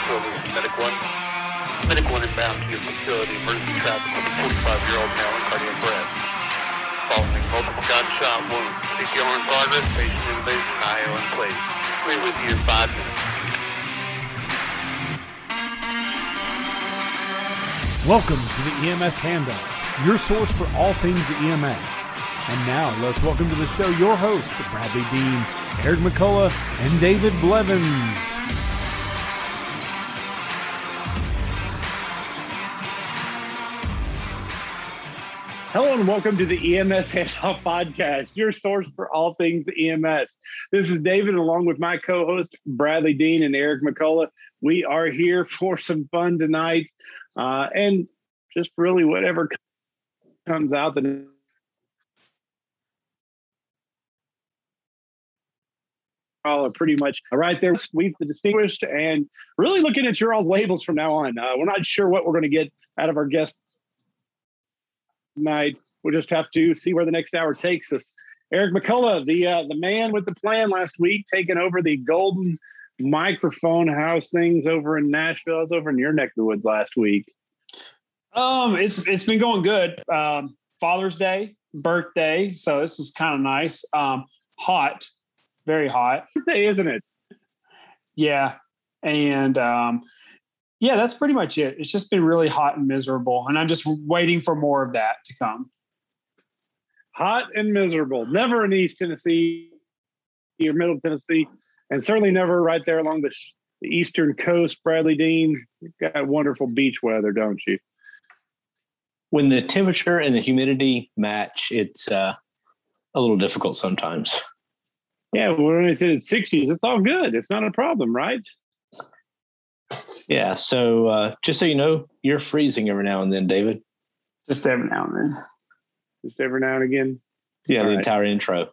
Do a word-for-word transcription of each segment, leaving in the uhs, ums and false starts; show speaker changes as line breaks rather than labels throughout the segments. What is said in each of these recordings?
Service, Medic One. Medic One inbound to your facility. Emergency traffic with a forty-five-year-old male in cardiac arrest. Following multiple gunshot wounds. C P R in progress. Patient intubation. I O in place. We're with you in five minutes.
Welcome to the E M S Handoff, your source for all things E M S. And now, let's welcome to the show your hosts, Bradley Dean, Eric McCullough, and David Blevins.
Hello and welcome to the E M S Handoff Podcast, your source for all things E M S. This is David, along with my co-host, Bradley Dean and Eric McCullough. We are here for some fun tonight, uh, and just really whatever comes out the all are pretty much right there. We've distinguished and really looking at your all's labels from now on. Uh, we're not sure what we're going to get out of our guests tonight. We'll just have to see where the next hour takes us. Eric McCullough, the uh, the man with the plan last week, taking over the Golden Microphone House things over in Nashville. I was over in your neck of the woods last week.
Um, it's it's been going good. Um, Father's Day, birthday, so this is kind of nice. Um, hot. Very hot.
Hey, isn't it?
Yeah. And um, yeah, that's pretty much it. It's just been really hot and miserable. And I'm just waiting for more of that to come.
Hot and miserable. Never in East Tennessee or Middle Tennessee. And certainly never right there along the, the eastern coast. Bradley Dean, you've got wonderful beach weather, don't you?
When the temperature and the humidity match, it's uh, a little difficult sometimes.
Yeah, when I said it's sixties, it's all good. It's not a problem, right?
Yeah, so uh, just so you know, you're freezing every now and then, David.
Just every now and then.
Just every now and again?
Yeah,
all
the
right.
entire intro.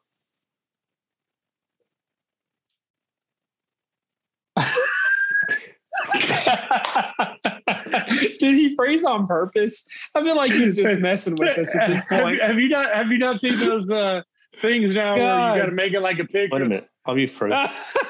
Did he freeze on purpose? I feel like he's just messing with us at this point.
Have, have you not have you not seen those uh, things now
God.
where you got to make it like a picture?
Wait a minute. I'll be frozen.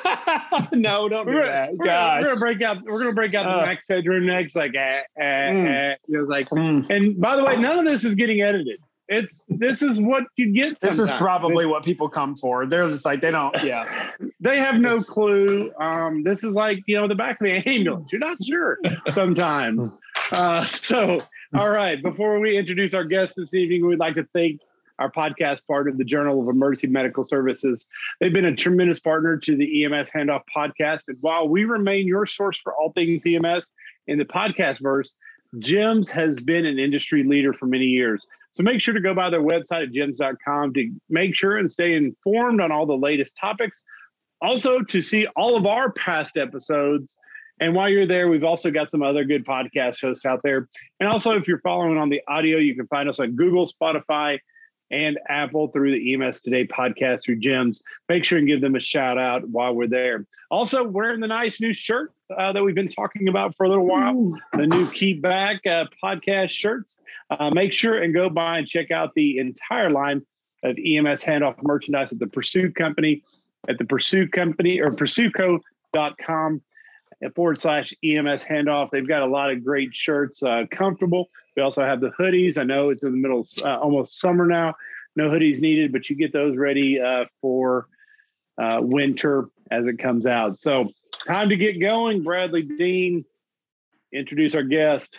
No, don't do
We're,
that.
we're,
Gosh.
we're gonna break out. We're gonna break out
Uh.
the Max Headroom next, like, eh, eh,
Mm.
eh. It was like,
Mm.
and by the way, none of this is getting edited. It's this is what you get.
This is
sometimes.
probably what people come for. They're just like, they don't, yeah.
They have no
This-
clue. Um, this is like, you know, the back of the ambulance. You're not sure sometimes. Uh, so, all right. Before we introduce our guest this evening, we'd like to thank our podcast partner, the Journal of Emergency Medical Services. They've been a tremendous partner to the E M S Handoff podcast. And while we remain your source for all things E M S in the podcast verse, GEMS has been an industry leader for many years. So make sure to go by their website at gems dot com to make sure and stay informed on all the latest topics. Also, to see all of our past episodes. And while you're there, we've also got some other good podcast hosts out there. And also, if you're following on the audio, you can find us on Google, Spotify, and Apple through the E M S Today podcast through GEMS. Make sure and give them a shout out while we're there. Also, wearing the nice new shirt uh, that we've been talking about for a little while, Ooh. the new Keep Back uh, podcast shirts. Uh, make sure and go by and check out the entire line of E M S Handoff merchandise at the Pursuit Company, at the Pursuit Company or pursuco dot com forward slash E M S Handoff. They've got a lot of great shirts, uh, comfortable. We also have the hoodies. I know it's in the middle of uh, almost summer now. No hoodies needed, but you get those ready uh, for uh, winter as it comes out. So time to get going. Bradley Dean, introduce our guest.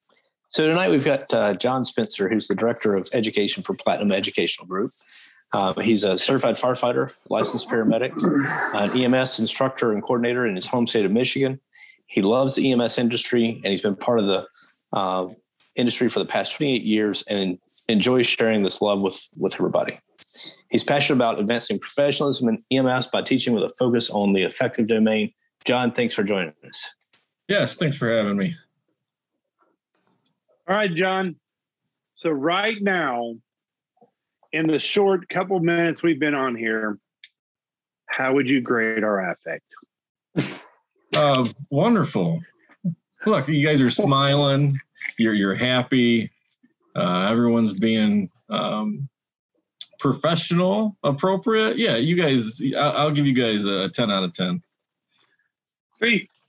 So tonight we've got uh, John Spencer, who's the Director of Education for Platinum Educational Group. Uh, he's a certified firefighter, licensed paramedic, an E M S instructor and coordinator in his home state of Michigan. He loves the E M S industry, and he's been part of the uh, industry for the past twenty-eight years and enjoys sharing this love with, with everybody. He's passionate about advancing professionalism in E M S by teaching with a focus on the affective domain. John, thanks for joining us.
Yes, thanks for having me.
All right, John. So right now, in the short couple minutes we've been on here, how would you grade our affect?
Uh, wonderful. Look, you guys are smiling. You're you're happy. Uh, everyone's being um, professional, appropriate. Yeah, you guys. I'll, I'll give you guys a ten out of ten.
See,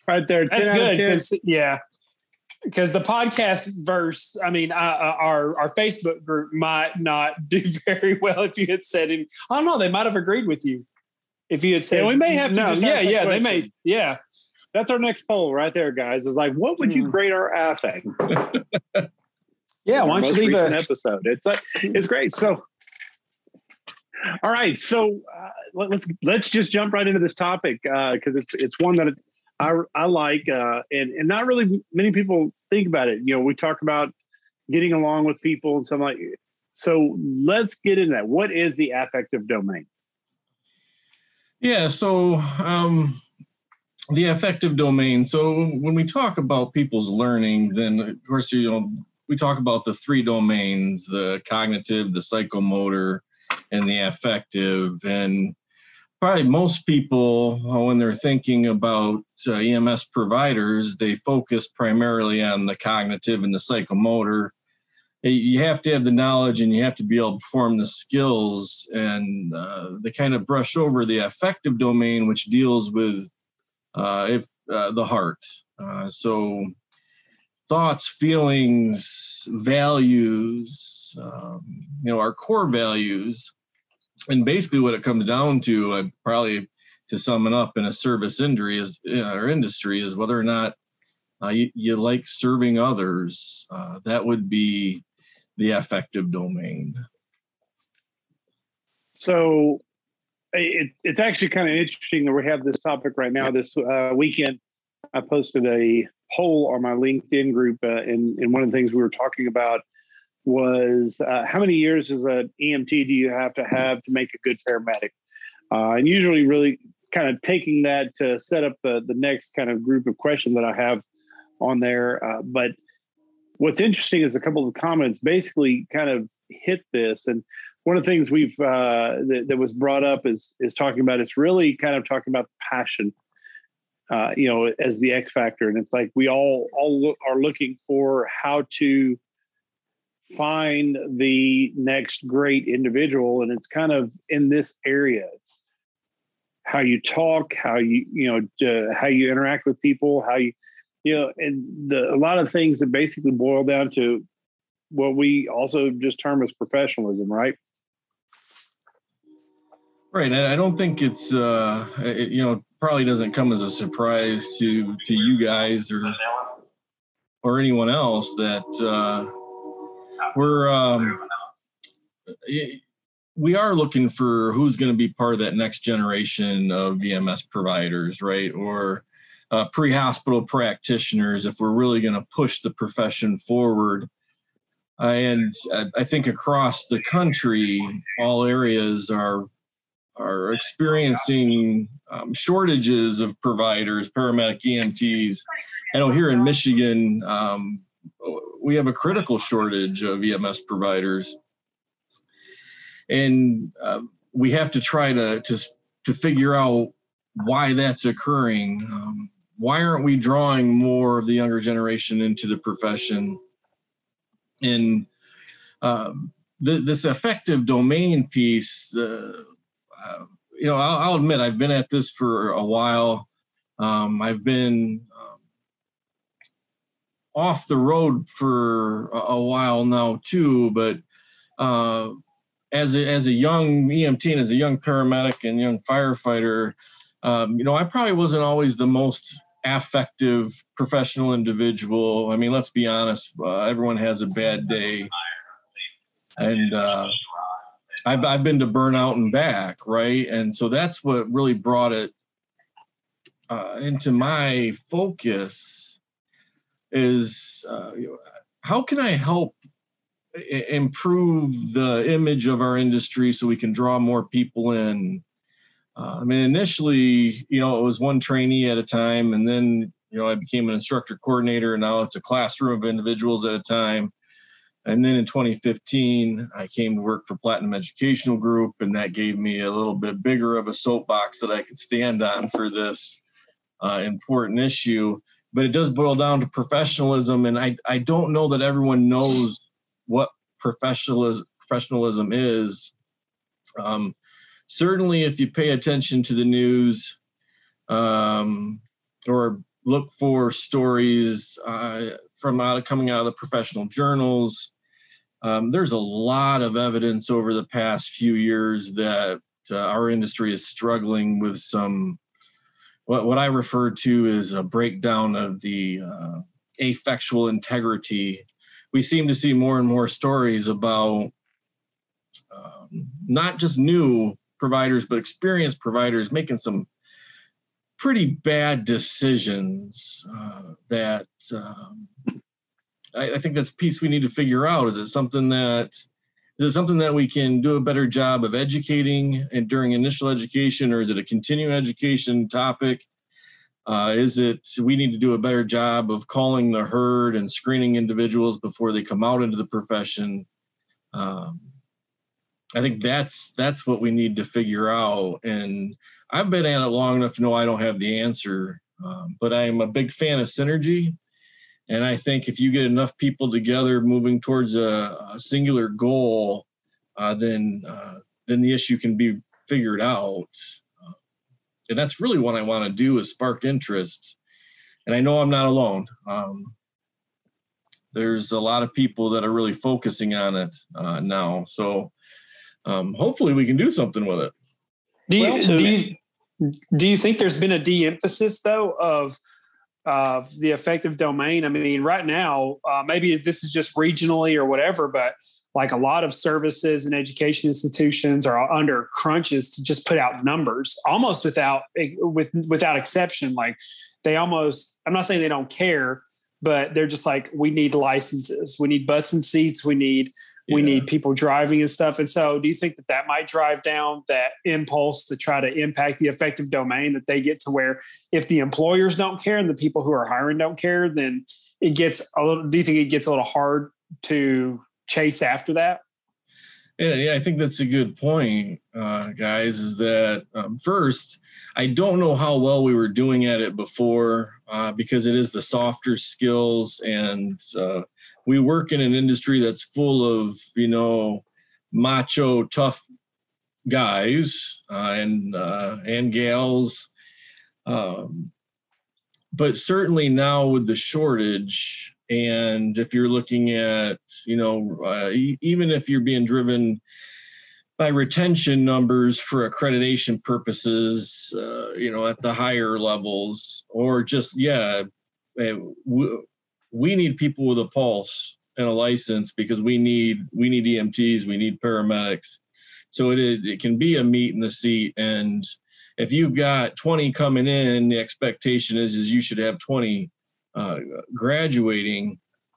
right there.
That's
ten out of
good
ten.
because yeah, because the podcast verse. I mean, uh, our our Facebook group might not do very well if you had said it. I don't know. They might have agreed with you if you had said.
Yeah, we may have to
no.
just
Yeah,
ask that
yeah. They
question.
may. Yeah.
That's our next poll right there, guys. Is like, what would you
Mm.
grade our affect?
Yeah.
Our
Why don't
most
you leave
recent
a?
episode? It's like it's great. So, all right. So uh, let, let's let's just jump right into this topic because uh, it's it's one that I I like uh, and and not really many people think about it. You know, we talk about getting along with people and something like. So let's get into that. What is the affective domain?
Yeah. So. Um, The affective domain. So when we talk about people's learning, then of course, you know, we talk about the three domains, the cognitive, the psychomotor, and the affective. And probably most people, when they're thinking about uh, E M S providers, they focus primarily on the cognitive and the psychomotor. You have to have the knowledge and you have to be able to perform the skills, and uh, they kind of brush over the affective domain, which deals with Uh, if uh, the heart, uh, so thoughts, feelings, values, um, you know, our core values, and basically what it comes down to, uh, probably to sum it up in a service industry is uh, our industry is whether or not uh, you, you like serving others. Uh, that would be the affective domain.
So. It, it's actually kind of interesting that we have this topic right now. This uh, weekend, I posted a poll on my LinkedIn group, uh, and, and one of the things we were talking about was uh, how many years as an E M T do you have to have to make a good paramedic? Uh, and usually really kind of taking that to set up the, the next kind of group of questions that I have on there. Uh, but what's interesting is a couple of the comments basically kind of hit this. And one of the things we've uh, that, that was brought up is is talking about it's really kind of talking about the passion, uh, you know, as the X factor, and it's like we all all look, are looking for how to find the next great individual, and it's kind of in this area. It's how you talk, how you you know uh, how you interact with people, how you you know, and the a lot of things that basically boil down to what we also just term as professionalism, right?
Right. I don't think it's, uh, it, you know, probably doesn't come as a surprise to to you guys or or anyone else that uh, we're um, we are looking for who's going to be part of that next generation of E M S providers, right? Or uh, pre-hospital practitioners, if we're really going to push the profession forward. Uh, and I think across the country, all areas are are experiencing um, shortages of providers, paramedic E M Ts. I know here in Michigan, um, we have a critical shortage of E M S providers. And uh, we have to try to, to, to figure out why that's occurring. Um, why aren't we drawing more of the younger generation into the profession? And um, th- this affective domain piece, the Uh, you know, I'll, I'll admit I've been at this for a while. Um, I've been um, off the road for a, a while now too. But uh, as a, as a young E M T and as a young paramedic and young firefighter, um, you know, I probably wasn't always the most affective professional individual. I mean, let's be honest. Uh, everyone has a bad day, and uh, I've I've been to burnout and back, right? And so that's what really brought it uh, into my focus is uh, you know, how can I help I- improve the image of our industry so we can draw more people in? Uh, I mean, initially, you know, it was one trainee at a time, and then, you know, I became an instructor coordinator, and now it's a classroom of individuals at a time. And then in twenty fifteen, I came to work for Platinum Educational Group, and that gave me a little bit bigger of a soapbox that I could stand on for this uh, important issue. But it does boil down to professionalism, and I, I don't know that everyone knows what professionalism, professionalism is. Um, certainly, if you pay attention to the news um, or look for stories uh, from out of, coming out of the professional journals. Um, there's a lot of evidence over the past few years that uh, our industry is struggling with some, what, what I refer to as a breakdown of the uh, affectual integrity. We seem to see more and more stories about um, not just new providers, but experienced providers making some pretty bad decisions uh, that um, I, I think that's a piece we need to figure out. Is it something that is it something that we can do a better job of educating and during initial education, or is it a continuing education topic? Uh, is it we need to do a better job of calling the herd and screening individuals before they come out into the profession? Um, I think that's that's what we need to figure out. And I've been at it long enough to know I don't have the answer, um, but I'm a big fan of synergy. And I think if you get enough people together moving towards a, a singular goal, uh, then uh, then the issue can be figured out. Uh, and that's really what I want to do, is spark interest. And I know I'm not alone. Um, there's a lot of people that are really focusing on it uh, now. So um, hopefully we can do something with it.
Do you,
Well, so-
do you do you think there's been a de-emphasis though of of the effective domain? I mean, right now, uh, maybe this is just regionally or whatever, but like a lot of services and education institutions are under crunches to just put out numbers almost without with without exception. Like they almost, I'm not saying they don't care, but they're just like, we need licenses, we need butts and seats, we need we
Yeah.
need people driving and stuff. And so do you think that that might drive down that impulse to try to impact the effective domain, that they get to where if the employers don't care and the people who are hiring don't care, then it gets a little, do you think it gets a little hard to chase after that?
Yeah, yeah, I think that's a good point, uh, guys, is that um, first, I don't know how well we were doing at it before uh, because it is the softer skills, and uh, we work in an industry that's full of, you know, macho, tough guys uh, and uh, and gals. Um, but certainly now with the shortage, and if you're looking at, you know, uh, e- even if you're being driven by retention numbers for accreditation purposes, uh, you know, at the higher levels, or just, yeah, w- we need people with a pulse and a license because we need we need E M Ts, we need paramedics. So it it can be a meat in the seat. And if you've got twenty coming in, the expectation is is you should have twenty uh, graduating,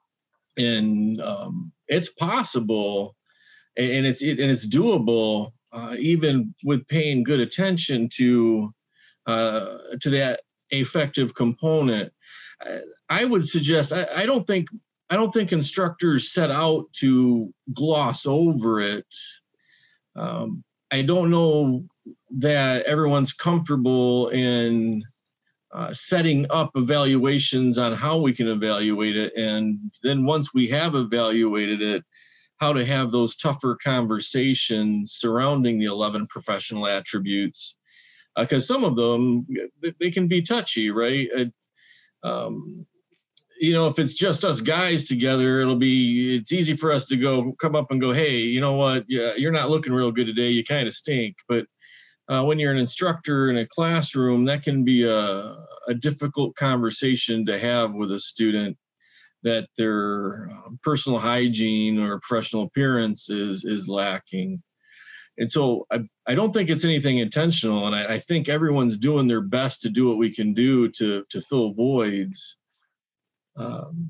and um, it's possible, and it's it, and it's doable, uh, even with paying good attention to uh, to that affective component. I, I would suggest I, I don't think I don't think instructors set out to gloss over it. Um, I don't know that everyone's comfortable in uh, setting up evaluations on how we can evaluate it, and then once we have evaluated it, how to have those tougher conversations surrounding the eleven professional attributes, because uh, some of them they can be touchy, right? Uh, Um, you know, if it's just us guys together, it'll be, it's easy for us to go, come up and go, hey, you know what? Yeah, you're not looking real good today. You kind of stink. But uh, when you're an instructor in a classroom, that can be a, a difficult conversation to have with a student, that their um, personal hygiene or professional appearance is, is lacking. And so I, I don't think it's anything intentional. And I, I think everyone's doing their best to do what we can do to, to fill voids. Um,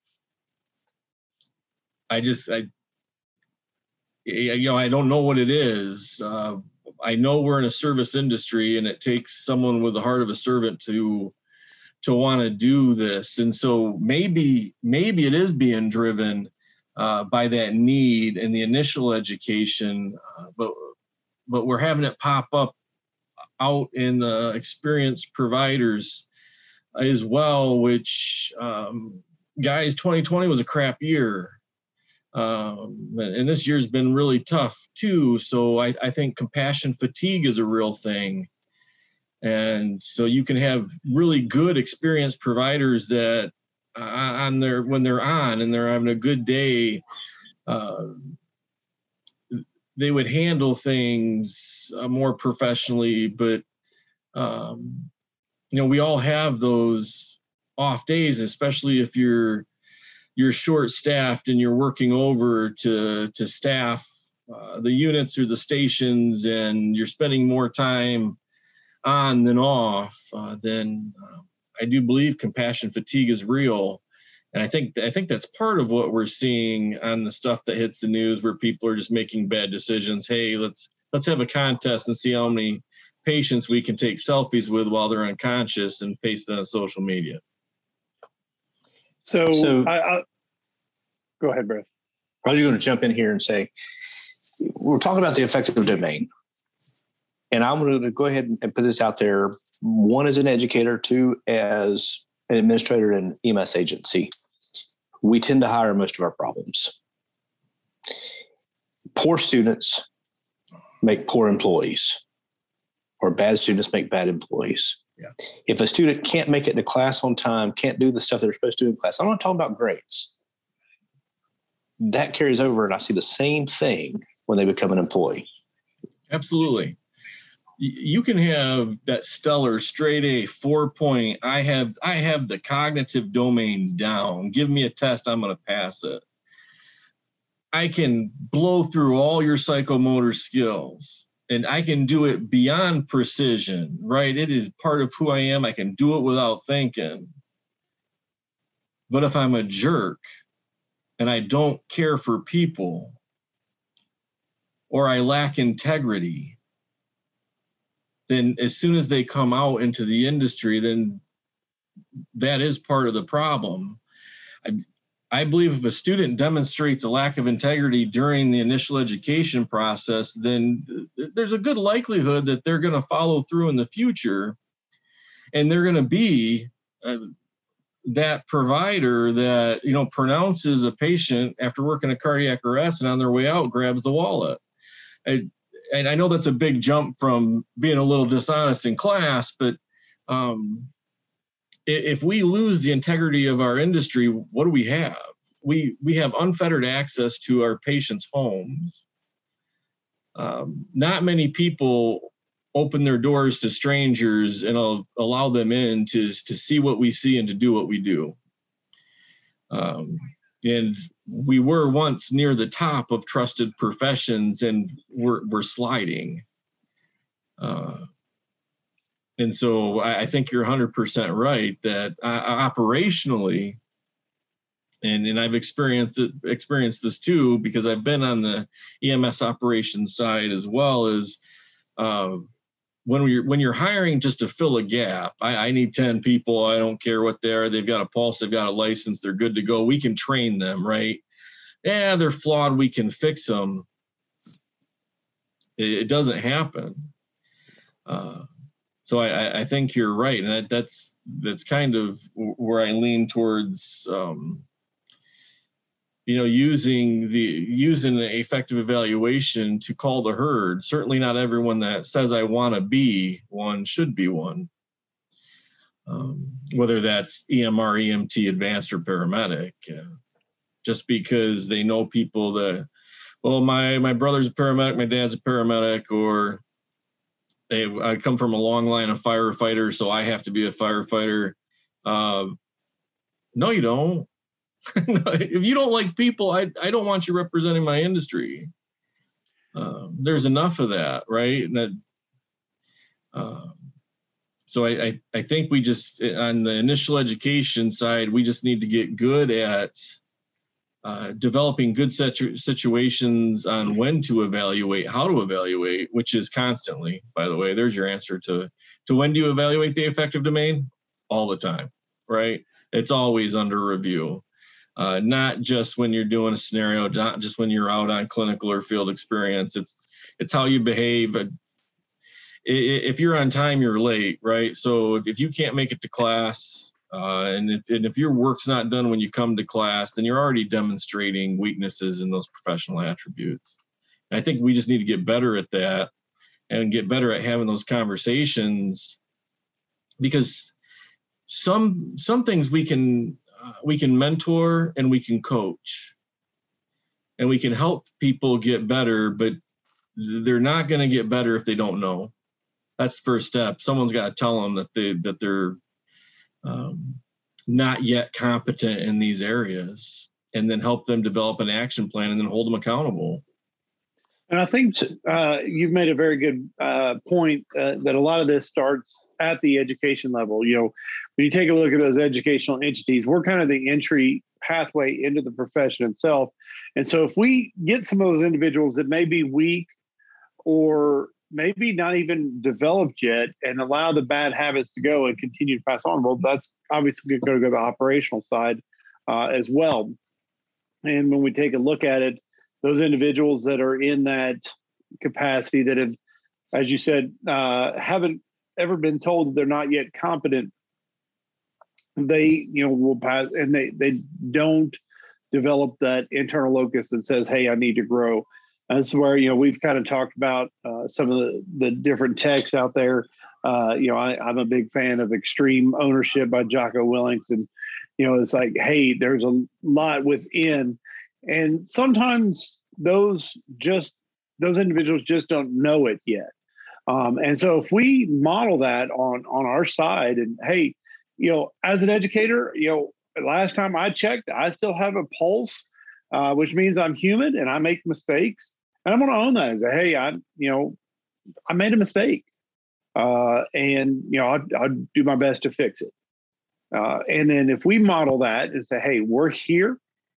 I just, I, you know, I don't know what it is. Uh, I know we're in a service industry, and it takes someone with the heart of a servant to, to want to do this. And so maybe, maybe it is being driven Uh, by that need in the initial education, uh, but but we're having it pop up out in the experienced providers as well, which, um, guys, twenty twenty was a crap year. Um, and this year's been really tough too. So I, I think compassion fatigue is a real thing. And so you can have really good experienced providers that uh, on their when they're on and they're having a good day, uh, they would handle things uh, more professionally. But um, you know, we all have those off days, especially if you're you're short-staffed and you're working over to to staff uh, the units or the stations, and you're spending more time on than off. Uh, then uh, I do believe compassion fatigue is real, and I think I think that's part of what we're seeing on the stuff that hits the news, where people are just making bad decisions. Hey, let's let's have a contest and see how many patients we can take selfies with while they're unconscious and paste it on social media.
So,
So-
I, I, go ahead, Brett.
I was going to jump in here and say, we're talking about the effective domain. And I'm going to go ahead and put this out there. One, as an educator, two, as an administrator in an E M S agency. We tend to hire most of our problems. Poor students make poor employees, or bad students make bad employees.
Yeah.
If a student can't make it to class on time, can't do the stuff they're supposed to do in class, I'm not talking about grades. That carries over, and I see the same thing when they become an employee.
Absolutely. You can have that stellar straight A four point. I have I have the cognitive domain down. Give me a test, I'm going to pass it. I can blow through all your psychomotor skills, and I can do it beyond precision, right? It is part of who I am. I can do it without thinking. But if I'm a jerk and I don't care for people, or I lack integrity, then as soon as they come out into the industry, then that is part of the problem. I, I believe if a student demonstrates a lack of integrity during the initial education process, then there's a good likelihood that they're going to follow through in the future, and they're going to be uh, that provider that, you know, pronounces a patient after working a cardiac arrest and on their way out grabs the wallet. I, and I know that's a big jump from being a little dishonest in class, but um, if we lose the integrity of our industry, what do we have? We we have unfettered access to our patients' homes. Um, not many people open their doors to strangers and I'll allow them in to, to see what we see and to do what we do. Um, and we were once near the top of trusted professions, and we're, we're sliding. Uh, and so I, I think you're one hundred percent right that uh, operationally, and, and I've experienced it, experienced this too, because I've been on the E M S operations side as well, as uh, when we're when you're hiring just to fill a gap. I, I need ten people. I don't care what they are. They've got a pulse. They've got a license. They're good to go. We can train them, right? Yeah, they're flawed. We can fix them. It, it doesn't happen. Uh, so I, I think you're right, and that, that's that's kind of where I lean towards. Um, you know, using the using an effective evaluation to call the herd. Certainly not everyone that says I want to be one should be one. Um, whether that's E M R, E M T, advanced, or paramedic, uh, just because they know people that, well, my my brother's a paramedic, my dad's a paramedic, or they, I come from a long line of firefighters, so I have to be a firefighter. Uh, no, you don't. If you don't like people, I, I don't want you representing my industry. Uh, there's enough of that, right? And that, uh, so I, I, I think we just, on the initial education side, we just need to get good at uh, developing good situ- situations on when to evaluate, how to evaluate, which is constantly, by the way. There's your answer to, to when do you evaluate the effective domain? All the time, right? It's always under review. Uh, not just when you're doing a scenario, not just when you're out on clinical or field experience. It's it's how you behave. If you're on time, you're late, right? So if, if you can't make it to class, uh, and, if, and if your work's not done when you come to class, then you're already demonstrating weaknesses in those professional attributes. And I think we just need to get better at that and get better at having those conversations because some some things we can uh, we can mentor and we can coach, and we can help people get better, but they're not going to get better if they don't know. That's the first step. Someone's got to tell them that they that they're um, not yet competent in these areas, and then help them develop an action plan and then hold them accountable.
And I think uh, you've made a very good uh, point uh, that a lot of this starts at the education level. You know, when you take a look at those educational entities, we're kind of the entry pathway into the profession itself. And so if we get some of those individuals that may be weak or maybe not even developed yet and allow the bad habits to go and continue to pass on, well, that's obviously going to go to the operational side uh, as well. And when we take a look at it, those individuals that are in that capacity that have, as you said, uh, haven't ever been told that they're not yet competent, they, you know, will pass, and they they don't develop that internal locus that says, hey, I need to grow. And this is where, you know, we've kind of talked about uh, some of the, the different texts out there. Uh, you know, I, I'm a big fan of Extreme Ownership by Jocko Willink. And, you know, it's like, hey, there's a lot within. And sometimes those just those individuals just don't know it yet. Um, and so if we model that on on our side, and hey, you know, as an educator, you know, last time I checked, I still have a pulse, uh, which means I'm human and I make mistakes. And I'm going to own that and say, hey, I, you know, I made a mistake, uh, and you know, I'll, I'll do my best to fix it. Uh, and then if we model that and say, hey, we're here.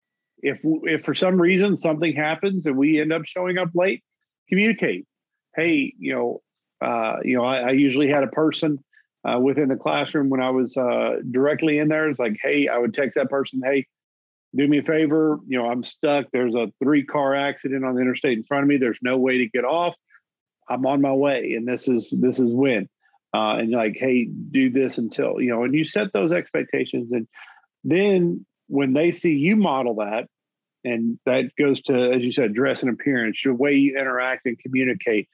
If if for some reason something happens and we end up showing up late, communicate. Hey, you know, uh, you know, I, I usually had a person uh, within the classroom when I was uh, directly in there. It's like, hey, I would text that person, hey, do me a favor. You know, I'm stuck. There's a three car accident on the interstate in front of me. There's no way to get off. I'm on my way, and this is this is when. Uh, and you're like, hey, do this until, you know, and you set those expectations, and then when they see you model that. And that goes to, as you said, dress and appearance, your way you interact and communicate.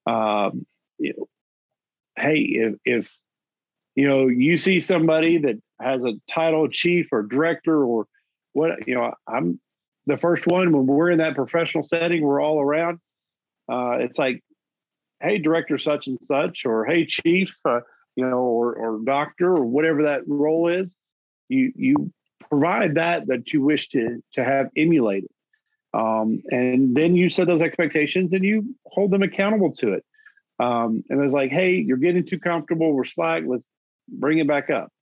Um, you know, hey, if, if, you know, you see somebody that has a title chief or director or what, you know, I'm the first one when we're in that professional setting, we're all around. Uh, it's like, hey, director such and such, or hey, chief, uh, you know, or, or doctor, or whatever that role is. You, you, provide that that you wish to to have emulated, um, and then you set those expectations and you hold them accountable to it. Um, and it's like, hey, you're getting too comfortable. We're slack. Let's bring it back up.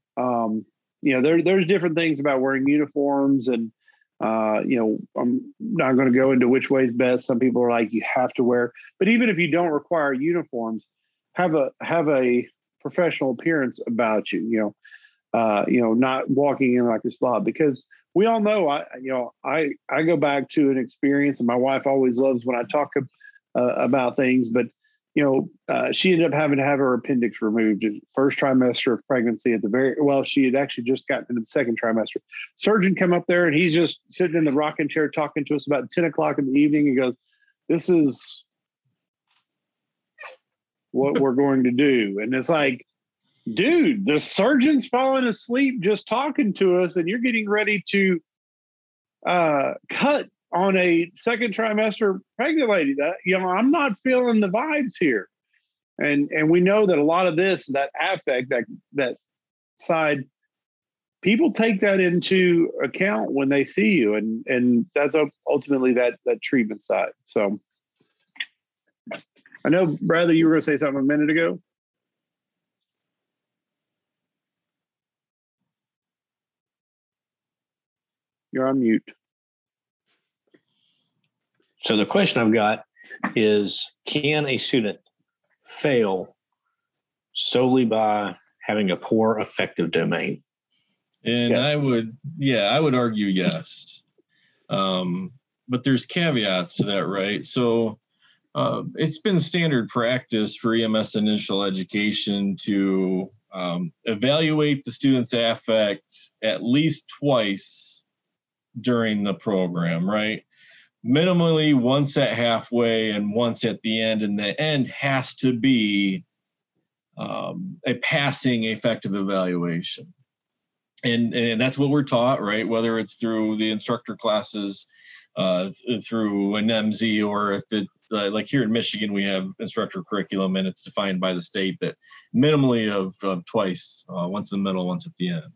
Um, you know, there there's different things about wearing uniforms, and uh, you know, I'm not going to go into which way is best. Some people are like, you have to wear, but even if you don't require uniforms, have a have a professional appearance about you. You know. Uh, you know, not walking in like a slob, because we all know, I, you know, I, I go back to an experience, and my wife always loves when I talk uh, about things, but, you know, uh, she ended up having to have her appendix removed first trimester of pregnancy at the very, well, she had actually just gotten into the second trimester. Surgeon come up there and he's just sitting in the rocking chair talking to us about ten o'clock in the evening. He goes, this is what we're going to do. And it's like, dude, the surgeon's falling asleep just talking to us, and you're getting ready to uh, cut on a second trimester pregnant lady. That, you know, I'm not feeling the vibes here. And and we know that a lot of this, that affect, that that side, people take that into account when they see you, and and that's ultimately that that treatment side. So I know, Bradley, you were going to say something a minute ago. You're on mute.
So the question I've got is, can a student fail solely by having a poor affective domain?
And yes. I would, yeah, I would argue yes. Um, but there's caveats to that, right? So uh, it's been standard practice for E M S initial education to um, evaluate the student's affect at least twice during the program, right? Minimally once at halfway and once at the end, and the end has to be um, a passing affective evaluation. And, and that's what we're taught, right? Whether it's through the instructor classes, uh, through an M Z, or if it, uh, like here in Michigan, we have instructor curriculum, and it's defined by the state that minimally of, of twice, uh, once in the middle, once at the end.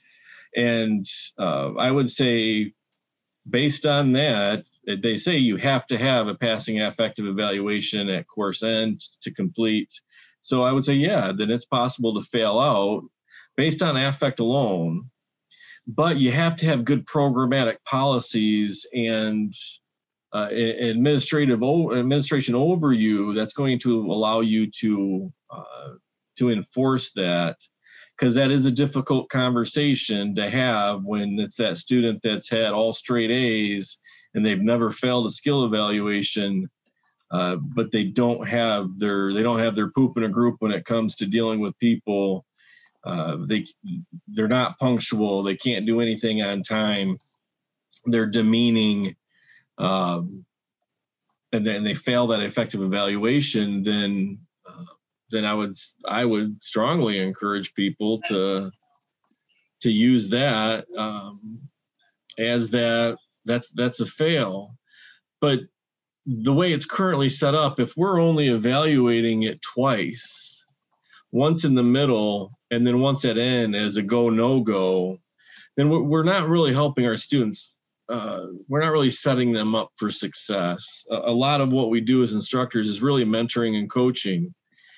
And uh, I would say, based on that, they say you have to have a passing affective evaluation at course end to complete. So I would say, yeah, then it's possible to fail out based on affect alone, but you have to have good programmatic policies and uh, administrative administration over you that's going to allow you to uh, to enforce that, because that is a difficult conversation to have when it's that student that's had all straight A's and they've never failed a skill evaluation, uh, but they don't have their they don't have their poop in a group when it comes to dealing with people. Uh, they they're not punctual. They can't do anything on time. They're demeaning, um, and then they fail that effective evaluation. Then, uh, then I would I would strongly encourage people to to use that um, as that that's that's a fail. But the way it's currently set up, if we're only evaluating it twice, once in the middle and then once at end as a go, no go, then we're not really helping our students. Uh, we're not really setting them up for success. A, a lot of what we do as instructors is really mentoring and coaching.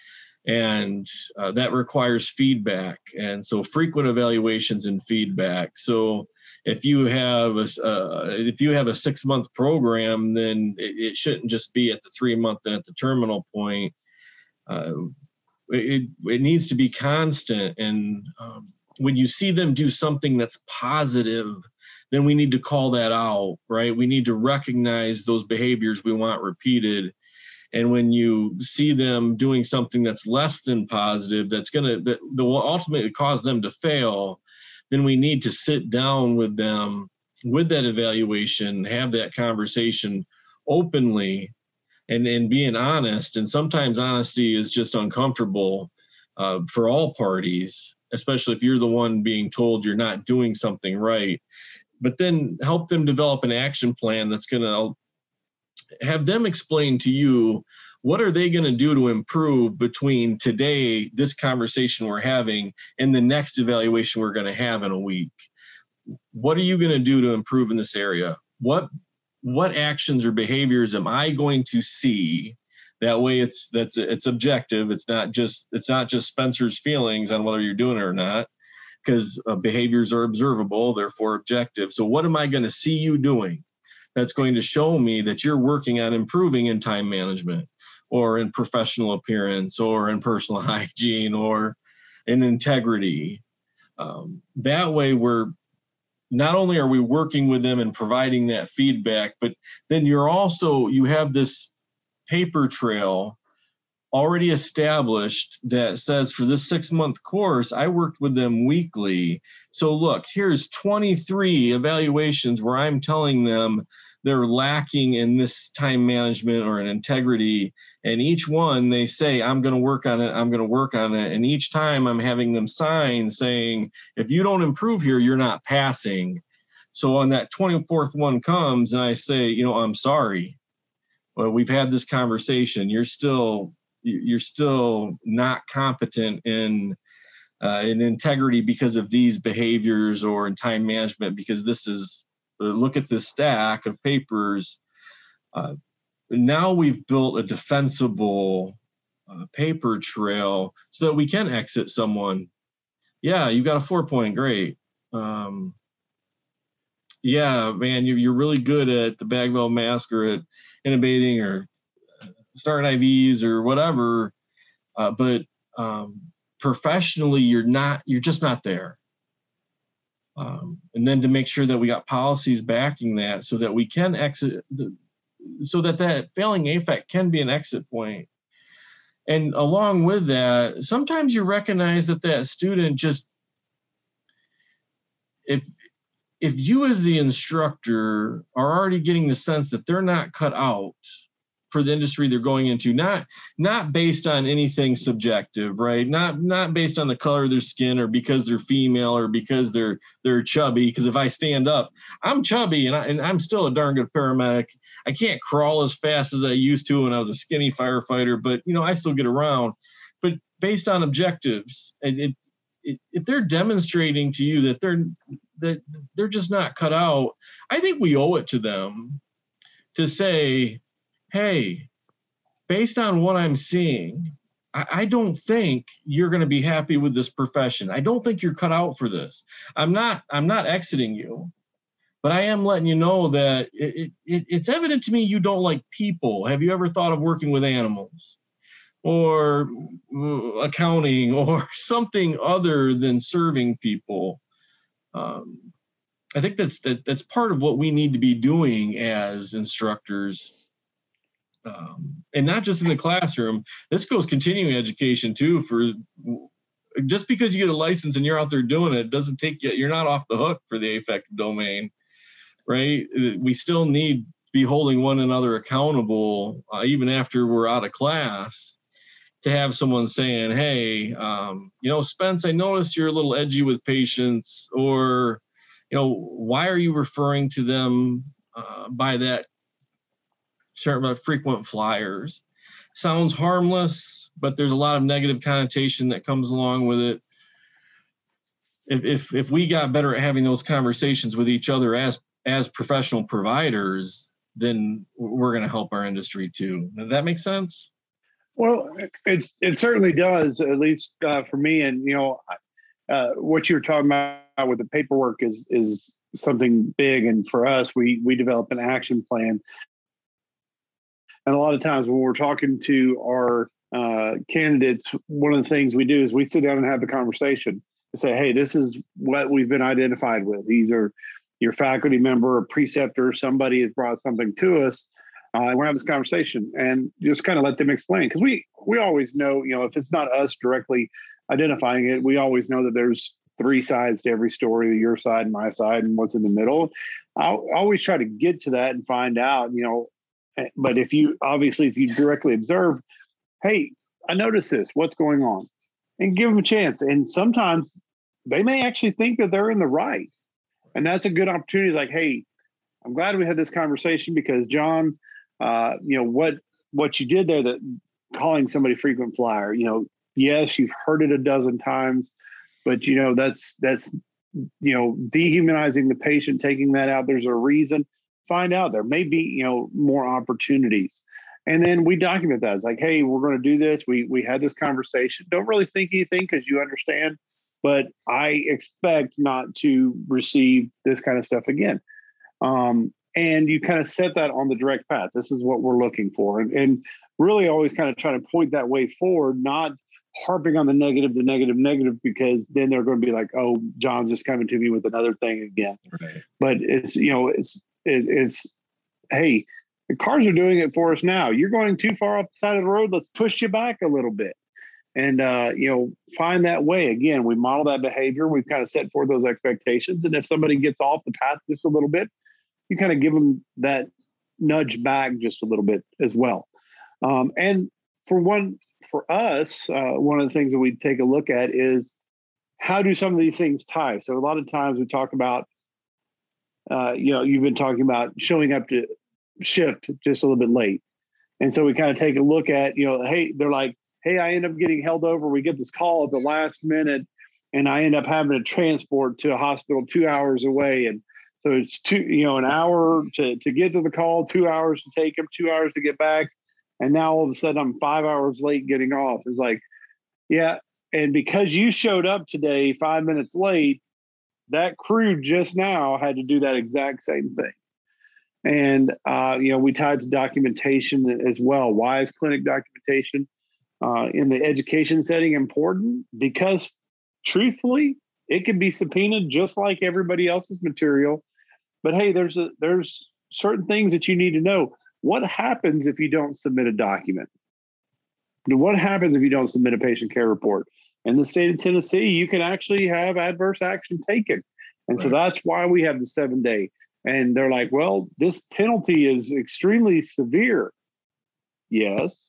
And uh, that requires feedback. And so frequent evaluations and feedback. So if you have a, uh, if you have a six month program, then it, it shouldn't just be at the three month and at the terminal point. Uh, It, it needs to be constant. And um, when you see them do something that's positive, then we need to call that out, right? We need to recognize those behaviors we want repeated. And when you see them doing something that's less than positive, that's going to, that will ultimately cause them to fail, then we need to sit down with them with that evaluation, have that conversation openly, and and being honest. And sometimes honesty is just uncomfortable uh, for all parties, especially if you're the one being told you're not doing something right. But then help them develop an action plan that's going to have them explain to you, what are they going to do to improve between today, this conversation we're having, and the next evaluation we're going to have in a week? What are you going to do to improve in this area? What what actions or behaviors am I going to see? That way it's that's it's objective. It's not just it's not just Spencer's feelings on whether you're doing it or not, because uh, behaviors are observable, therefore objective. So what am I going to see you doing that's going to show me that you're working on improving in time management, or in professional appearance, or in personal hygiene, or in integrity? Um, that way we're not only are we working with them and providing that feedback, but then you're also, you have this paper trail already established that says, for this six month course, I worked with them weekly. So look, here's twenty-three evaluations where I'm telling them they're lacking in this time management or in integrity. And each one they say, I'm going to work on it. I'm going to work on it. And each time I'm having them sign saying, if you don't improve here, you're not passing. So on that twenty-fourth one comes and I say, you know, I'm sorry. Well, we've had this conversation. You're still, you're still not competent in, uh, in integrity because of these behaviors, or in time management because this is, look at this stack of papers. Uh, now we've built a defensible uh, paper trail so that we can exit someone. Yeah, you got a four point, great. Um, yeah, man, you're, you're really good at the bag valve mask, or at intubating, or starting I Vs, or whatever. Uh, but um, professionally, you're not, you're just not there. Um, and then to make sure that we got policies backing that, so that we can exit, the, so that that failing A F A C can be an exit point. And along with that, sometimes you recognize that that student just, if if you as the instructor are already getting the sense that they're not cut out for the industry they're going into, not not based on anything subjective, right? Not not based on the color of their skin or because they're female or because they're they're chubby. Because if I stand up, I'm chubby and, I, and I'm still a darn good paramedic. I can't crawl as fast as I used to when I was a skinny firefighter, but you know I still get around. But based on objectives, and it, it, if they're demonstrating to you that they're that they're just not cut out, I think we owe it to them to say, hey, based on what I'm seeing, I, I don't think you're going to be happy with this profession. I don't think you're cut out for this. I'm not, I'm not exiting you, but I am letting you know that it, it, it's evident to me you don't like people. Have you ever thought of working with animals or accounting or something other than serving people? Um, I think that's that, that's part of what we need to be doing as instructors. Um, and not just in the classroom. This goes continuing education too. For just because you get a license and you're out there doing it, doesn't take you. You're not off the hook for the affective domain, right? We still need to be holding one another accountable, uh, even after we're out of class. To have someone saying, "Hey, um, you know, Spence, I noticed you're a little edgy with patients," or, you know, why are you referring to them uh, by that? Certain about frequent flyers. Sounds harmless, but there's a lot of negative connotation that comes along with it. If if if we got better at having those conversations with each other as as professional providers, then we're going to help our industry too. Does that make sense?
Well, it's it certainly does, at least uh, for me. And you know, uh, what you were talking about with the paperwork is is something big. And for us, we we develop an action plan. And a lot of times when we're talking to our uh, candidates, one of the things we do is we sit down and have the conversation and say, hey, this is what we've been identified with. These are your faculty member or preceptor, somebody has brought something to us. Uh, and we're having this conversation and just kind of let them explain. Because we we always know, you know, if it's not us directly identifying it, we always know that there's three sides to every story, your side, my side, and what's in the middle. I'll always try to get to that and find out, you know. But if you, obviously, if you directly observe, hey, I noticed this, what's going on? And give them a chance. And sometimes they may actually think that they're in the right. And that's a good opportunity. Like, hey, I'm glad we had this conversation because John, uh, you know, what what you did there, that calling somebody frequent flyer, you know, yes, you've heard it a dozen times, but, you know, that's, that's, you know, dehumanizing the patient, taking that out. There's a reason. Find out there may be, you know, more opportunities. And then we document that. It's like, hey, we're going to do this. We we had this conversation. Don't really think anything because you understand, but I expect not to receive this kind of stuff again. Um, and you kind of set that on the direct path. This is what we're looking for. And, and really always kind of try to point that way forward, not harping on the negative, the negative, negative, because then they're going to be like, oh, John's just coming to me with another thing again. Right. But it's, you know, it's, It, it's, hey, the cars are doing it for us now. You're going too far off the side of the road. Let's push you back a little bit. And, uh, you know, find that way. Again, we model that behavior. We've kind of set forth those expectations. And if somebody gets off the path just a little bit, you kind of give them that nudge back just a little bit as well. Um, and for one, for us, uh, one of the things that we take a look at is how do some of these things tie? So a lot of times we talk about, Uh, you know, you've been talking about showing up to shift just a little bit late. And so we kind of take a look at, you know, hey, they're like, hey, I end up getting held over. We get this call at the last minute and I end up having to transport to a hospital two hours away. And so it's two, you know, an hour to, to get to the call, two hours to take them, two hours to get back. And now all of a sudden I'm five hours late getting off. It's like, yeah. And because you showed up today five minutes late, that crew just now had to do that exact same thing. And, uh, you know, we tied to documentation as well. Why is clinic documentation uh, in the education setting important? Because truthfully, it can be subpoenaed just like everybody else's material. But hey, there's a, there's certain things that you need to know. What happens if you don't submit a document? What happens if you don't submit a patient care report? In the state of Tennessee, you can actually have adverse action taken. And right. So that's why we have the seven day. And they're like, well, this penalty is extremely severe. Yes.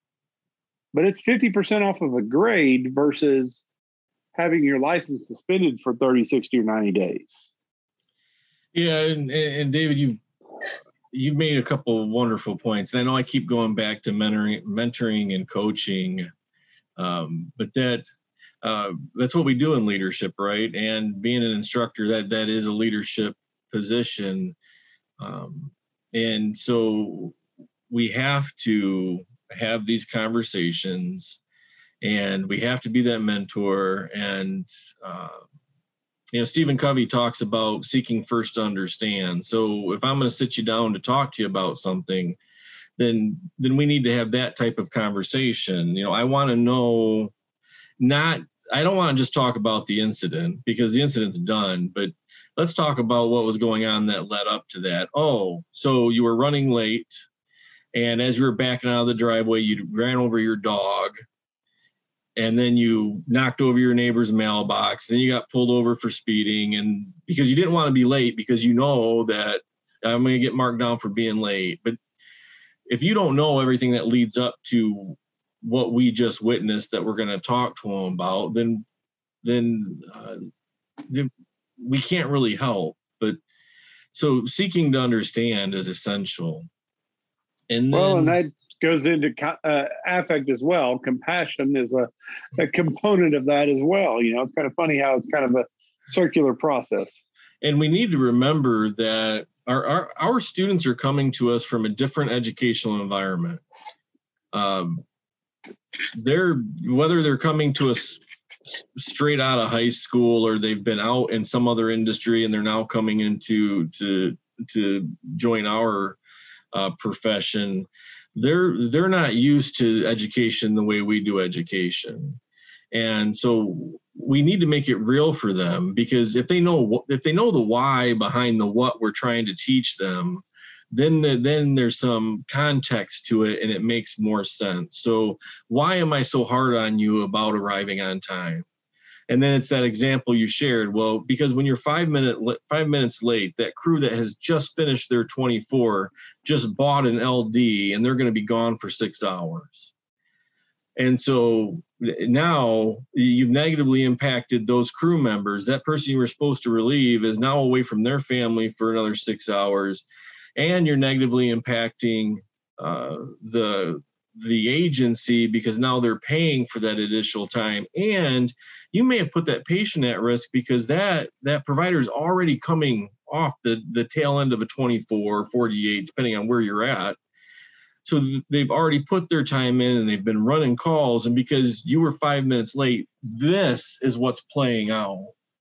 But it's fifty percent off of a grade versus having your license suspended for thirty, sixty, or ninety days.
Yeah, and, and David, you you've made a couple of wonderful points. And I know I keep going back to mentoring, mentoring and coaching, um, but that uh, that's what we do in leadership, right? And being an instructor, that that is a leadership position, um, and so we have to have these conversations, and we have to be that mentor. And uh, you know, Stephen Covey talks about seeking first to understand. So if I'm going to sit you down to talk to you about something, then then we need to have that type of conversation. You know, I want to know, not, I don't want to just talk about the incident because the incident's done, but let's talk about what was going on that led up to that. Oh, so you were running late, and as you were backing out of the driveway, you ran over your dog, and then you knocked over your neighbor's mailbox. Then you got pulled over for speeding, and because you didn't want to be late, because you know that I'm going to get marked down for being late. But if you don't know everything that leads up to what we just witnessed that we're going to talk to them about, then then, uh, then we can't really help. But so seeking to understand is essential. And then,
well, and that goes into uh, affect as well. Compassion is a, a component of that as well. You know, it's kind of funny how it's kind of a circular process.
And we need to remember that our, our, our students are coming to us from a different educational environment. Um, they're, whether they're coming to us straight out of high school or they've been out in some other industry and they're now coming into to to join our uh, profession, they're they're not used to education the way we do education. And so we need to make it real for them, because if they know if they know the why behind the what we're trying to teach them, then the, then there's some context to it and it makes more sense. So why am I so hard on you about arriving on time? And then it's that example you shared. Well, because when you're five minute five minutes late, that crew that has just finished their twenty-four just bought an L D and they're going to be gone for six hours. And so now you've negatively impacted those crew members. That person you were supposed to relieve is now away from their family for another six hours. And you're negatively impacting uh, the the agency, because now they're paying for that additional time. And you may have put that patient at risk because that that provider is already coming off the, the tail end of a twenty-four, forty-eight, depending on where you're at. So they've already put their time in and they've been running calls. And because you were five minutes late, this is what's playing out.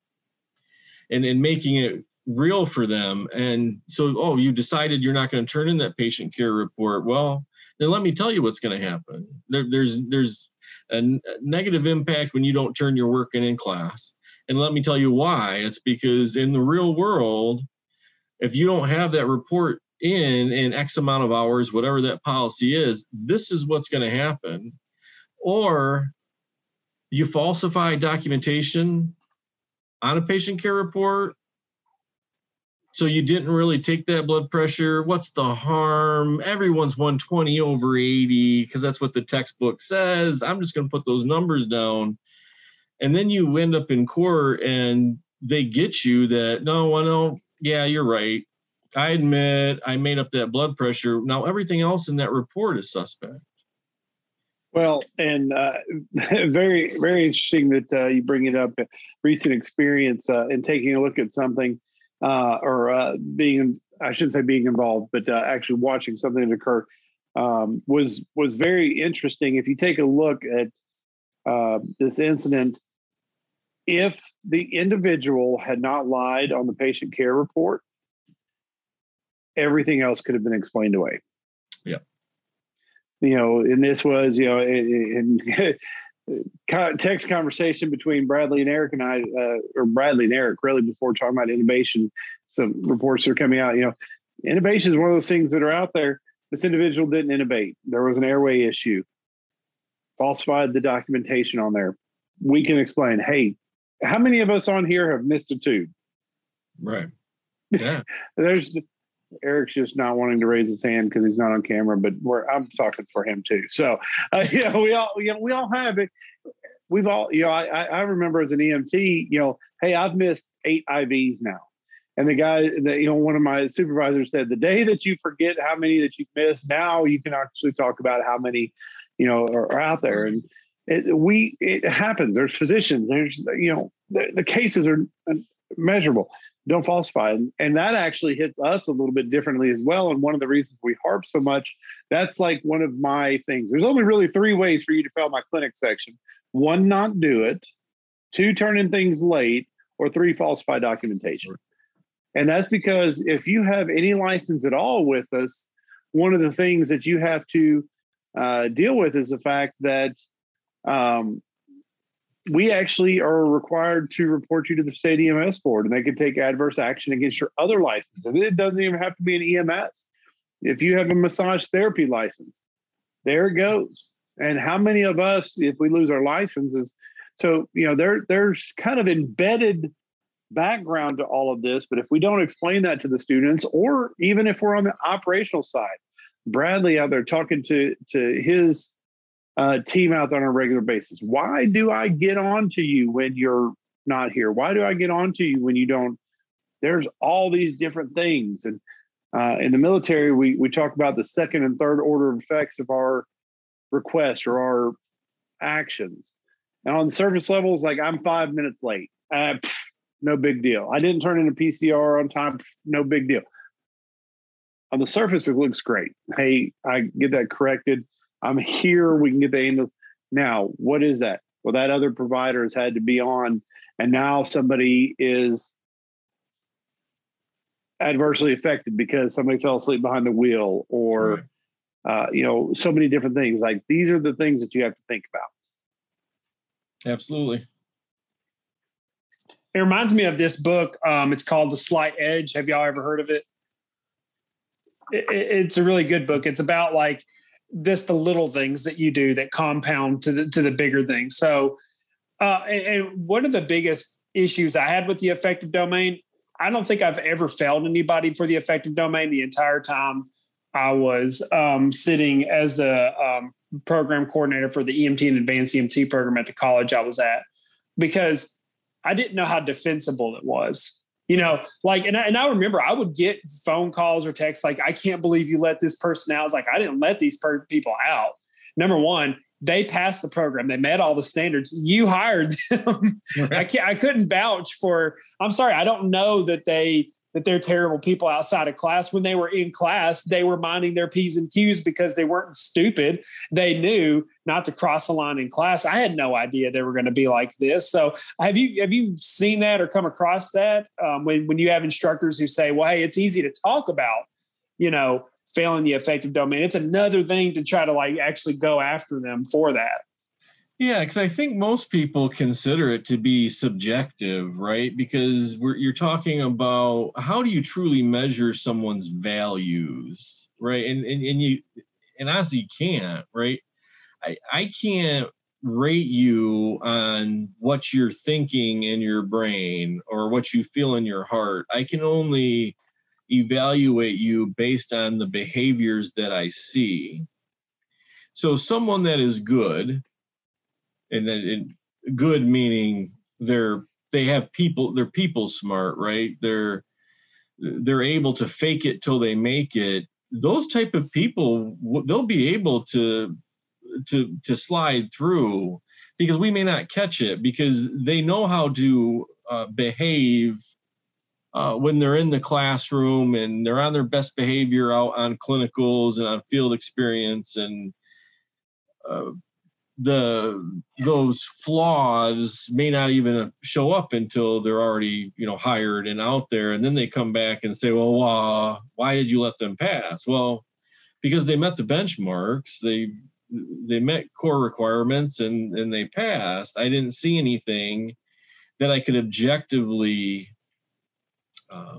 And, and making it real for them. And so, oh, you decided you're not going to turn in that patient care report. Well, then let me tell you what's going to happen. There, there's there's a, n- a negative impact when you don't turn your work in in class. And let me tell you why. It's because in the real world, if you don't have that report in in X amount of hours, whatever that policy is, this is what's going to happen. Or you falsify documentation on a patient care report, so you didn't really take that blood pressure. What's the harm? Everyone's one twenty over eighty because that's what the textbook says. I'm just going to put those numbers down. And then you end up in court and they get you that, no, well, no, yeah, you're right. I admit I made up that blood pressure. Now everything else in that report is suspect.
Well, and uh, very, very interesting that uh, you bring it up. Recent experience uh, in taking a look at something. Uh, or uh, being, I shouldn't say being involved, but uh, actually watching something occur um, was was very interesting. If you take a look at uh, this incident, if the individual had not lied on the patient care report, everything else could have been explained away.
Yeah.
You know, and this was, you know, in, in text conversation between Bradley and Eric and I, uh, or Bradley and Eric, really, before talking about intubation. Some reports are coming out. You know, intubation is one of those things that are out there. This individual didn't intubate. There was an airway issue. Falsified the documentation on there. We can explain, hey, how many of us on here have missed a tube?
Right. Yeah.
There's Eric's just not wanting to raise his hand because he's not on camera, but we're, I'm talking for him too. So, uh, you know, we all, you know, we all have it. We've all, you know, I, I remember as an E M T, you know, hey, I've missed eight I Vs now. And the guy that, you know, one of my supervisors said, the day that you forget how many that you've missed, now you can actually talk about how many, you know, are, are out there. And it, we, it happens. There's physicians, there's, you know, the, the cases are measurable. Don't falsify. And, and that actually hits us a little bit differently as well. And one of the reasons we harp so much, that's like one of my things. There's only really three ways for you to fail my clinic section. One, not do it. Two, turn in things late. Or three, falsify documentation. And that's because if you have any license at all with us, one of the things that you have to uh, deal with is the fact that um, we actually are required to report you to the state E M S board, and they can take adverse action against your other licenses. It doesn't even have to be an E M S. If you have a massage therapy license, there it goes. And how many of us, if we lose our licenses, so, you know, there, there's kind of embedded background to all of this, but if we don't explain that to the students, or even if we're on the operational side, Bradley out there talking to, to his uh, team out there on a regular basis. Why do I get on to you when you're not here? Why do I get on to you when you don't? There's all these different things. And uh, in the military, we, we talk about the second and third order effects of our requests or our actions. And on the surface levels, like I'm five minutes late. Uh, pff, no big deal. I didn't turn in a P C R on time. Pff, no big deal. On the surface, it looks great. Hey, I get that corrected. I'm here. We can get the ambulance. Now, what is that? Well, that other provider has had to be on, and now somebody is adversely affected because somebody fell asleep behind the wheel, or, uh, you know, so many different things. Like, these are the things that you have to think about.
Absolutely.
It reminds me of this book. Um, it's called The Slight Edge. Have y'all ever heard of it? it? It's a really good book. It's about like this, the little things that you do that compound to the, to the bigger things. So, uh, and, and one of the biggest issues I had with the affective domain, I don't think I've ever failed anybody for the affective domain the entire time I was um, sitting as the um, program coordinator for the E M T and advanced E M T program at the college I was at, because I didn't know how defensible it was. You know, like, and I, and I remember I would get phone calls or texts like, I can't believe you let this person out. I was like, I didn't let these per- people out. Number one, they passed the program. They met all the standards. You hired them. Right. I can't, I couldn't vouch for, I'm sorry. I don't know that they, that they're terrible people outside of class. When they were in class, they were minding their P's and Q's because they weren't stupid. They knew not to cross the line in class. I had no idea they were going to be like this. So have you, have you seen that or come across that um, when, when you have instructors who say, well, hey, it's easy to talk about, you know, failing the affective domain. It's another thing to try to like actually go after them for that.
Yeah, because I think most people consider it to be subjective, right? Because we're, you're talking about how do you truly measure someone's values, right? And and, and you and honestly, you can't, right? I, I can't rate you on what you're thinking in your brain or what you feel in your heart. I can only evaluate you based on the behaviors that I see. So someone that is good, and then good meaning they're they have people, they're people smart, right? They're they're able to fake it till they make it. Those type of people, they'll be able to to to slide through, because we may not catch it because they know how to uh, behave uh, when they're in the classroom, and they're on their best behavior out on clinicals and on field experience, and uh, the those flaws may not even show up until they're already, you know, hired and out there, and then they come back and say, well, uh, why did you let them pass? Well, because they met the benchmarks, they they met core requirements, and and they passed. I didn't see anything that I could objectively um,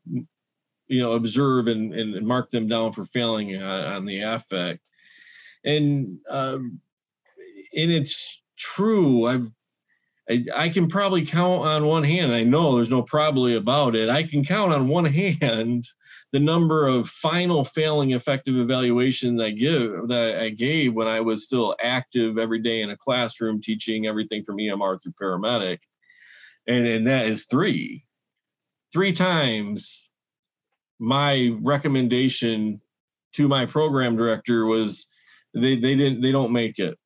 you know observe and, and mark them down for failing on, on the affect. And um And it's true. I've I, I can probably count on one hand. I know there's no probably about it. I can count on one hand the number of final failing effective evaluations I give that I gave when I was still active every day in a classroom teaching everything from E M R through paramedic. And, and that is three. Three times my recommendation to my program director was they they didn't they don't make it.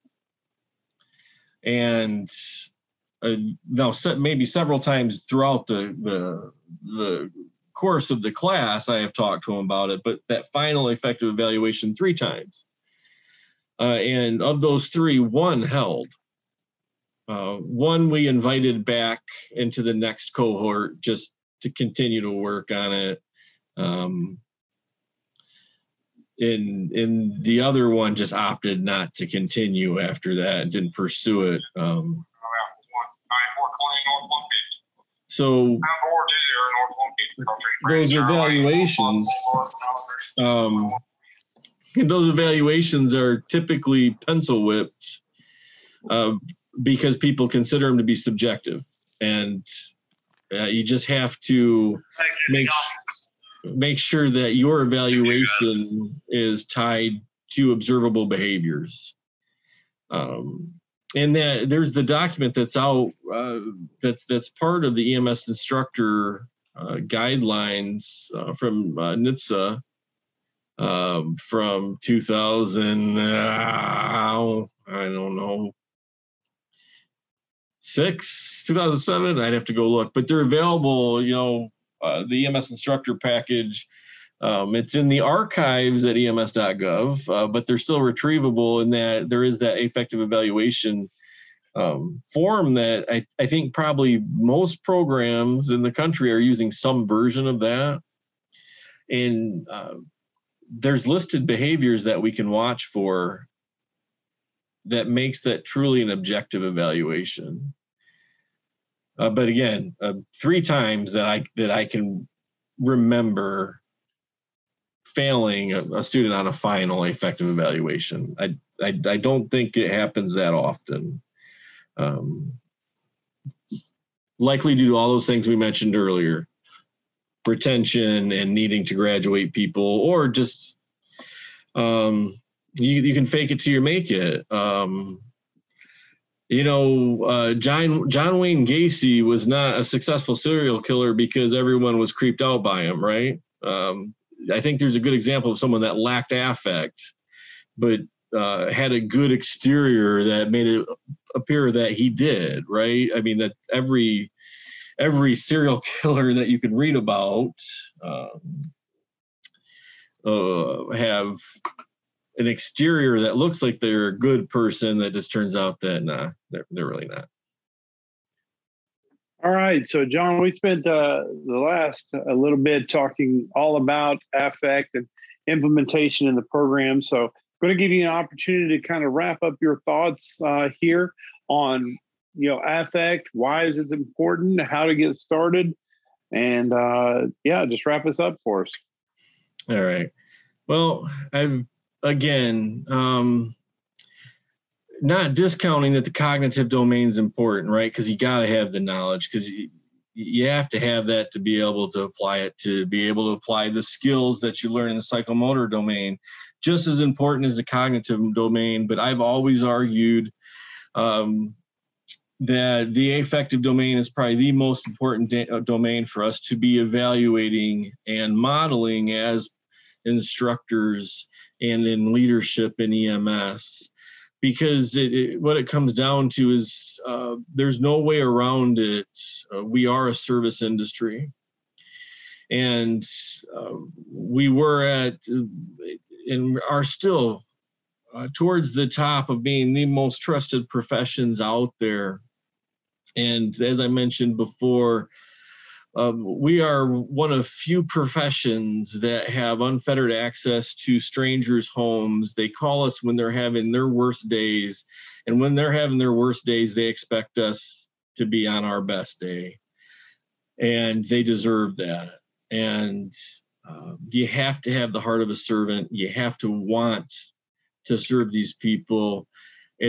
And uh, now maybe several times throughout the the the course of the class, I have talked to him about it, but that final effective evaluation three times. Uh, and of those three, one held. Uh, one we invited back into the next cohort just to continue to work on it. Um, and, and the other one just opted not to continue after that and didn't pursue it. Um, so those evaluations, um, those evaluations are typically pencil whipped uh, because people consider them to be subjective, and uh, you just have to make make sure that your evaluation is tied to observable behaviors. Um, and that there's the document that's out uh, that's that's part of the E M S instructor uh, guidelines uh, from uh, N H T S A um, from two thousand. Uh, I don't know. Six, two thousand seven. I'd have to go look, but they're available. You know, uh, the E M S instructor package. Um, it's in the archives at E M S dot gov, uh, but they're still retrievable in that there is that effective evaluation um, form that I, I think probably most programs in the country are using some version of that. And uh, there's listed behaviors that we can watch for that makes that truly an objective evaluation. Uh, but again, uh, three times that I that I can remember failing a, a student on a final effective evaluation. I, I I don't think it happens that often. Um, likely due to all those things we mentioned earlier, retention and needing to graduate people, or just um, you you can fake it till you make it. Um, you know, uh, John John Wayne Gacy was not a successful serial killer because everyone was creeped out by him, right? Um, I think there's a good example of someone that lacked affect, but uh, had a good exterior that made it appear that he did, right? I mean, that every every serial killer that you can read about um, uh, have an exterior that looks like they're a good person that just turns out that nah, they're, they're really not.
All right, so John, we spent uh, the last a little bit talking all about affect and implementation in the program. So I'm going to give you an opportunity to kind of wrap up your thoughts uh, here on, you know, affect, why is it important, how to get started, and uh, yeah, just wrap us up for us.
All right. Well, I've again, um, not discounting that the cognitive domain is important, right? Because you got to have the knowledge, because you, you have to have that to be able to apply it, to be able to apply the skills that you learn in the psychomotor domain. Just as important as the cognitive domain, but I've always argued um, that the affective domain is probably the most important da- domain for us to be evaluating and modeling as instructors and in leadership in E M S. Because it, it, what it comes down to is uh, there's no way around it. Uh, we are a service industry. And uh, we were at, and are still uh, towards the top of being the most trusted professions out there. And as I mentioned before, Um, we are one of few professions that have unfettered access to strangers' homes. They call us when they're having their worst days. And when they're having their worst days, they expect us to be on our best day. And they deserve that. And uh, you have to have the heart of a servant. You have to want to serve these people. It's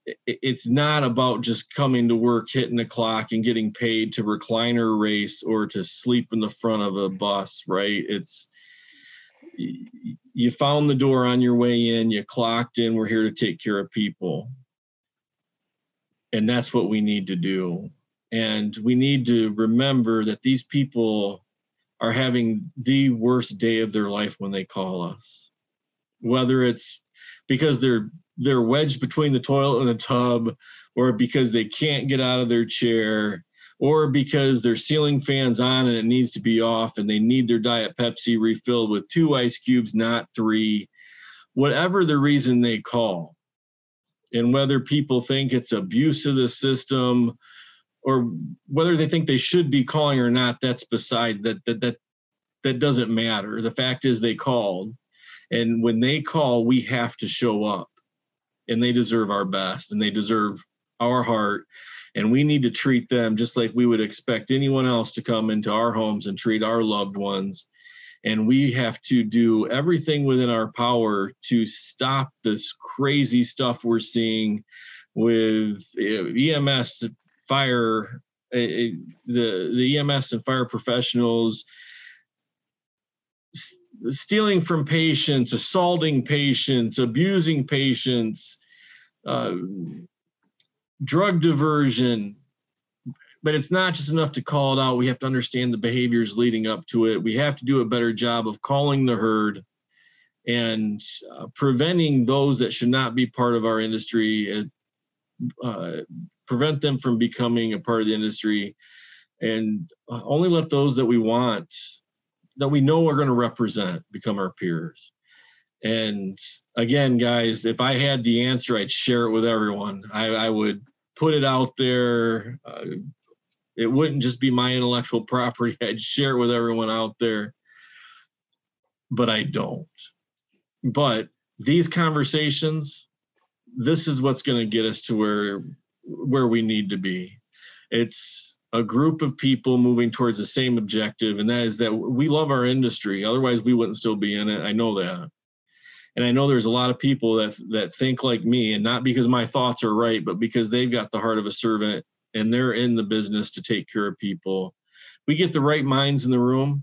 it's not about just coming to work, hitting the clock, and getting paid to recliner race or to sleep in the front of a bus, right? It's you found the door on your way in, you clocked in, we're here to take care of people. And that's what we need to do. And we need to remember that these people are having the worst day of their life when they call us. Whether it's because they're they're wedged between the toilet and the tub, or because they can't get out of their chair, or because their ceiling fan's on and it needs to be off and they need their Diet Pepsi refilled with two ice cubes, not three. Whatever the reason they call, and whether people think it's abuse of the system or whether they think they should be calling or not, that's beside that that that that doesn't matter. The fact is they called, and when they call, we have to show up, and they deserve our best, and they deserve our heart, and we need to treat them just like we would expect anyone else to come into our homes and treat our loved ones. And we have to do everything within our power to stop this crazy stuff we're seeing with E M S, fire, the, the E M S and fire professionals stealing from patients, assaulting patients, abusing patients, uh, drug diversion. But it's not just enough to call it out. We have to understand the behaviors leading up to it. We have to do a better job of calling the herd and uh, preventing those that should not be part of our industry, uh, prevent them from becoming a part of the industry, and only let those that we want, that we know are going to represent, become our peers. And again, guys, if I had the answer, I'd share it with everyone. I, I would put it out there. Uh, it wouldn't just be my intellectual property. I'd share it with everyone out there, but I don't. But these conversations, this is what's going to get us to where, where we need to be. It's a group of people moving towards the same objective, and that is that we love our industry. Otherwise, we wouldn't still be in it. I know that. And I know there's a lot of people that that think like me, and not because my thoughts are right, but because they've got the heart of a servant and they're in the business to take care of people. We get the right minds in the room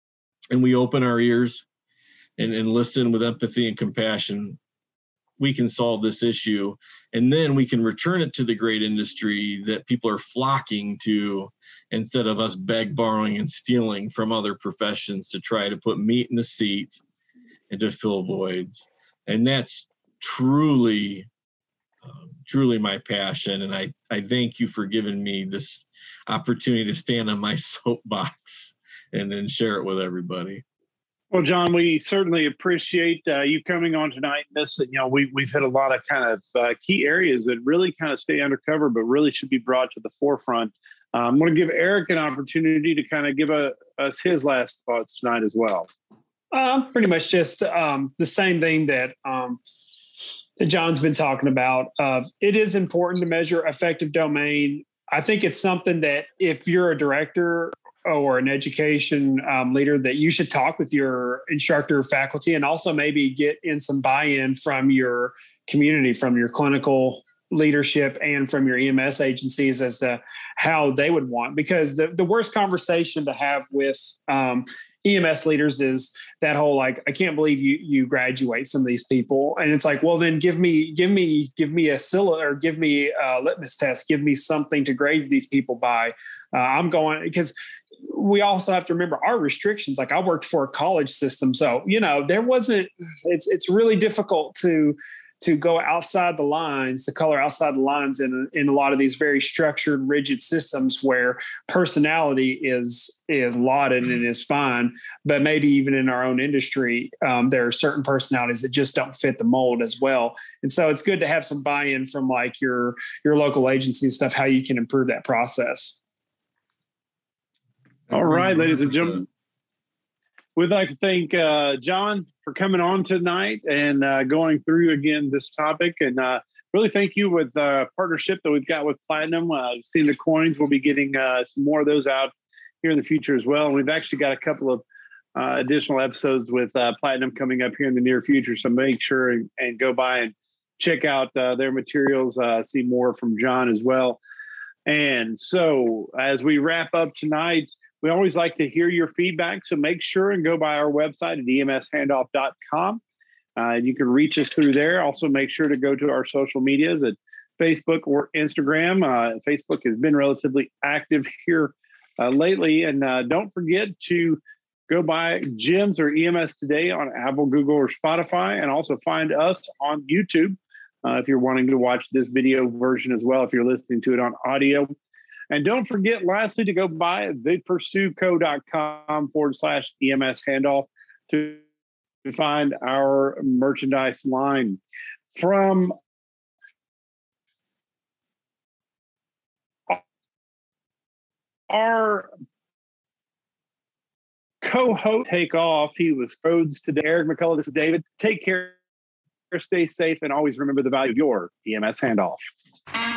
and we open our ears and, and listen with empathy and compassion. We can solve this issue, and then we can return it to the great industry that people are flocking to, instead of us beg, borrowing, and stealing from other professions to try to put meat in the seat and to fill voids. And that's truly, uh, truly my passion. And I, I thank you for giving me this opportunity to stand on my soapbox and then share it with everybody.
Well, John, we certainly appreciate uh, you coming on tonight. This, you know, we, we've hit a lot of kind of uh, key areas that really kind of stay undercover, but really should be brought to the forefront. Uh, I'm going to give Eric an opportunity to kind of give a, us his last thoughts tonight as well.
Uh, pretty much just um, the same thing that um, that John's been talking about. Uh, it is important to measure effective domain. I think it's something that if you're a director or an education um, leader, that you should talk with your instructor faculty, and also maybe get in some buy-in from your community, from your clinical leadership and from your E M S agencies as to how they would want. Because the, the worst conversation to have with um, E M S leaders is that whole, like, I can't believe you you graduate some of these people. And it's like, well, then give me, give me, give me a scylla, or give me a litmus test, give me something to grade these people by. Uh, I'm going, because we also have to remember our restrictions. Like, I worked for a college system. So, you know, there wasn't, it's, it's really difficult to, to go outside the lines, to color outside the lines in in a lot of these very structured, rigid systems where personality is is lauded and is fine. But maybe even in our own industry, um, there are certain personalities that just don't fit the mold as well. And so it's good to have some buy-in from like your your local agency and stuff, how you can improve that process.
All right, ladies and gentlemen. We'd like to thank uh, John for coming on tonight and uh, going through again this topic, and uh, really thank you with uh, partnership that we've got with Platinum. Uh, seeing the coins, we'll be getting uh, some more of those out here in the future as well. And we've actually got a couple of uh, additional episodes with uh, Platinum coming up here in the near future. So make sure and, and go by and check out uh, their materials, uh, see more from John as well. And so as we wrap up tonight, we always like to hear your feedback. So make sure and go by our website at E M S handoff dot com. Uh, you can reach us through there. Also, make sure to go to our social medias at Facebook or Instagram. Uh, Facebook has been relatively active here uh, lately. And uh, don't forget to go by Jim's or E M S Today on Apple, Google, or Spotify, and also find us on YouTube uh, if you're wanting to watch this video version as well, if you're listening to it on audio. And don't forget, lastly, to go by the pursue co dot com forward slash E M S handoff to find our merchandise line. From our co-host take off, he was Rhodes today. Eric McCullough, this is David. Take care, stay safe, and always remember the value of your E M S handoff.